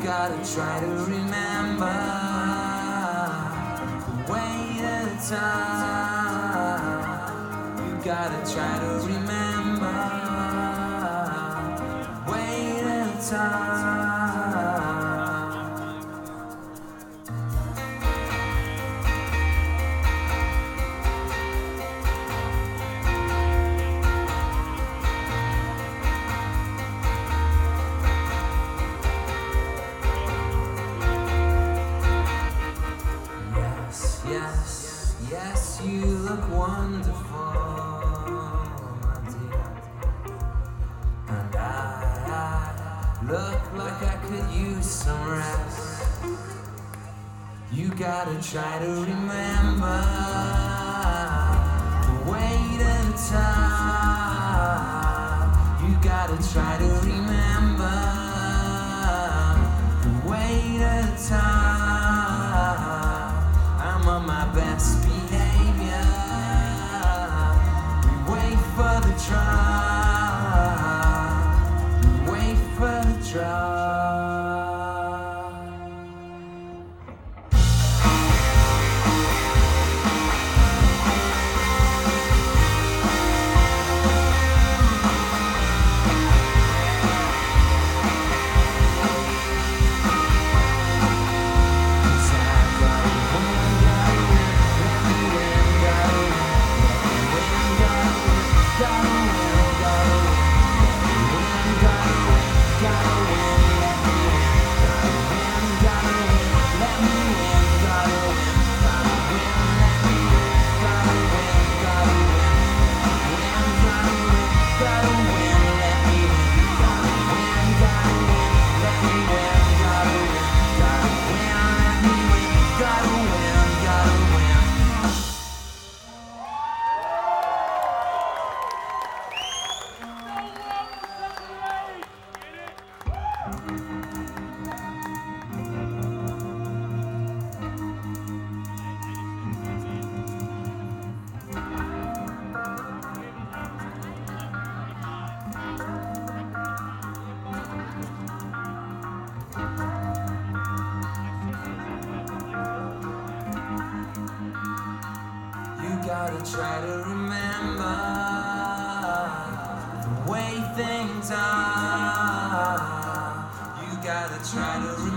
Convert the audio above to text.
gotta try to remember the way at a time. You gotta try to remember the way at a time. Yes, you look wonderful, my dear. And I look like I could use some rest. You gotta try to remember the weight of time. You gotta try to remember the weight of time. I'm on my best behavior. We wait for the trial. We wait for the trial. You gotta try to remember the way things are. You gotta try to remember